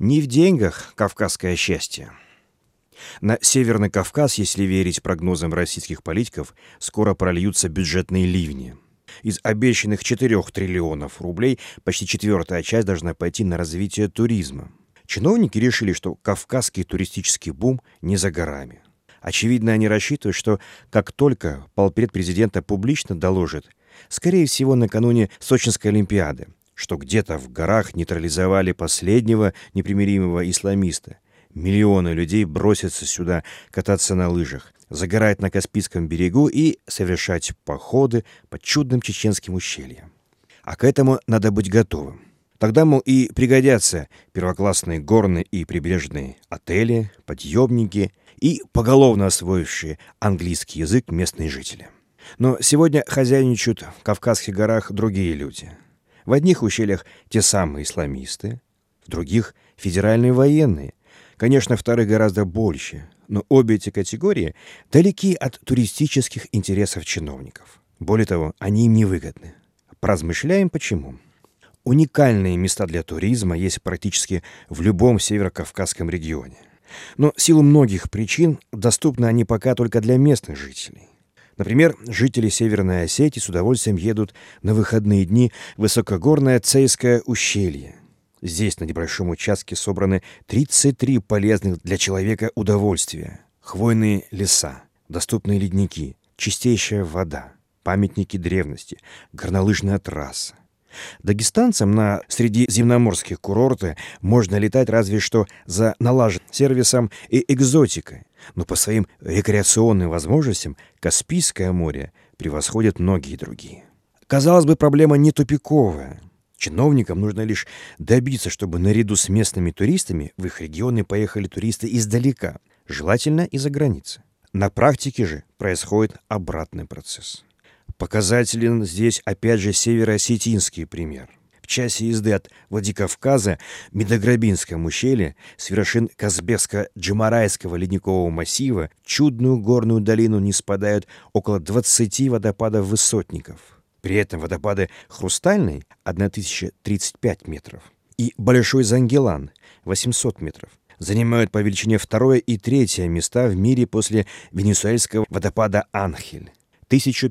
Не в деньгах кавказское счастье. На Северный Кавказ, если верить прогнозам российских политиков, скоро прольются бюджетные ливни. Из обещанных 4 триллионов рублей почти четвертая часть должна пойти на развитие туризма. Чиновники решили, что кавказский туристический бум не за горами. Очевидно, они рассчитывают, что как только полпред президента публично доложит, скорее всего, накануне Сочинской Олимпиады, что где-то в горах нейтрализовали последнего непримиримого исламиста, миллионы людей бросятся сюда кататься на лыжах, загорать на Каспийском берегу и совершать походы по чудным чеченским ущельям. А к этому надо быть готовым. Тогда, мол, и пригодятся первоклассные горные и прибрежные отели, подъемники и поголовно освоившие английский язык местные жители. Но сегодня хозяйничают в Кавказских горах другие люди. В одних ущельях те самые исламисты, в других — федеральные военные. Конечно, вторых гораздо больше, но обе эти категории далеки от туристических интересов чиновников. Более того, они им невыгодны. Поразмышляем, почему. Уникальные места для туризма есть практически в любом северокавказском регионе. Но в силу многих причин доступны они пока только для местных жителей. Например, жители Северной Осетии с удовольствием едут на выходные дни в высокогорное Цейское ущелье. Здесь на небольшом участке собраны 33 полезных для человека удовольствия. Хвойные леса, доступные ледники, чистейшая вода, памятники древности, горнолыжная трасса. Дагестанцам на средиземноморские курорты можно летать разве что за налаженным сервисом и экзотикой, но по своим рекреационным возможностям Каспийское море превосходит многие другие. Казалось бы, проблема не тупиковая. Чиновникам нужно лишь добиться, чтобы наряду с местными туристами в их регионы поехали туристы издалека, желательно из-за границы. На практике же происходит обратный процесс. Показателен здесь опять же североосетинский пример. В часе езды от Владикавказа в Медограбинском ущелье с вершин Казбекско-Джемарайского ледникового массива в чудную горную долину не спадают около 20 водопадов-высотников. При этом водопады Хрустальный — 1035 метров и Большой Зангелан — 800 метров. Занимают по величине второе и третье места в мире после венесуэльского водопада Анхель —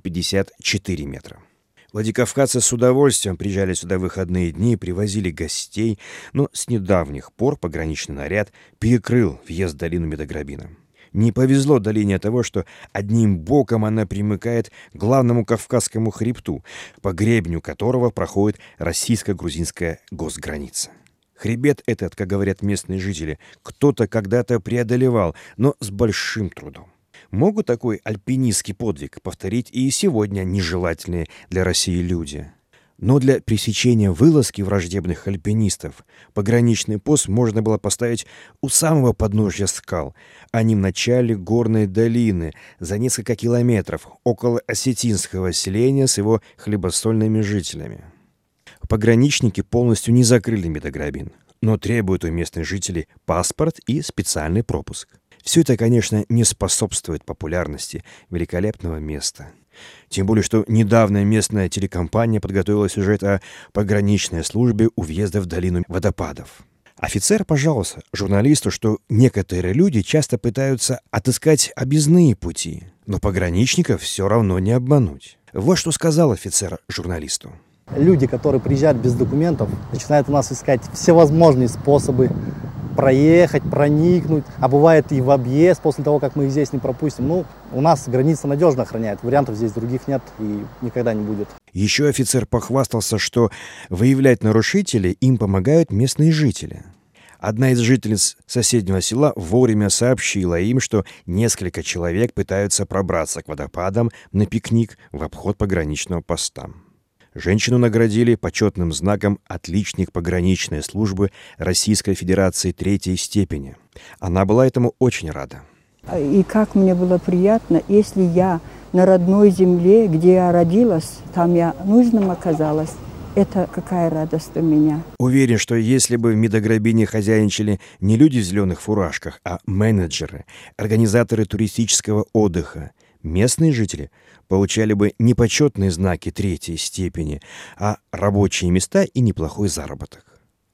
1054 метра. Владикавказцы с удовольствием приезжали сюда в выходные дни, привозили гостей, но с недавних пор пограничный наряд перекрыл въезд в долину Медограбина. Не повезло долине от того, что одним боком она примыкает к главному Кавказскому хребту, по гребню которого проходит российско-грузинская госграница. Хребет этот, как говорят местные жители, кто-то когда-то преодолевал, но с большим трудом. Могут такой альпинистский подвиг повторить и сегодня нежелательные для России люди. Но для пресечения вылазки враждебных альпинистов пограничный пост можно было поставить у самого подножья скал, а не в начале горной долины, за несколько километров, около осетинского селения с его хлебосольными жителями. Пограничники полностью не закрыли Медограбин, но требуют у местных жителей паспорт и специальный пропуск. Все это, конечно, не способствует популярности великолепного места. Тем более, что недавно местная телекомпания подготовила сюжет о пограничной службе у въезда в долину водопадов. Офицер пожаловался журналисту, что некоторые люди часто пытаются отыскать объездные пути, но пограничников все равно не обмануть. Вот что сказал офицер журналисту. Люди, которые приезжают без документов, начинают у нас искать всевозможные способы проехать, проникнуть, а бывает и в объезд после того, как мы их здесь не пропустим. Ну, у нас граница надежно охраняет, вариантов здесь других нет и никогда не будет. Еще офицер похвастался, что выявлять нарушителей им помогают местные жители. Одна из жительниц соседнего села вовремя сообщила им, что несколько человек пытаются пробраться к водопадам на пикник в обход пограничного поста. Женщину наградили почетным знаком «Отличник пограничной службы Российской Федерации третьей степени». Она была этому очень рада. И как мне было приятно, если я на родной земле, где я родилась, там я нужным оказалась. Это какая радость у меня. Уверен, что если бы в Медограбине хозяйничали не люди в зеленых фуражках, а менеджеры, организаторы туристического отдыха, местные жители получали бы не почетные знаки третьей степени, а рабочие места и неплохой заработок.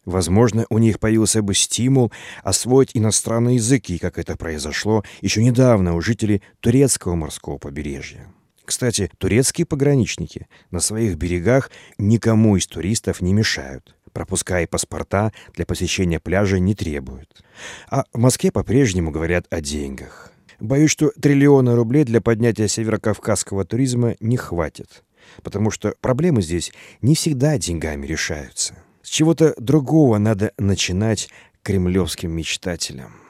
Возможно, у них появился бы стимул освоить иностранные языки, как это произошло еще недавно у жителей турецкого морского побережья. Кстати, турецкие пограничники на своих берегах никому из туристов не мешают. Пропуска и паспорта для посещения пляжа не требуют. А в Москве по-прежнему говорят о деньгах. Боюсь, что триллиона рублей для поднятия северокавказского туризма не хватит. Потому что проблемы здесь не всегда деньгами решаются. С чего-то другого надо начинать кремлевским мечтателям.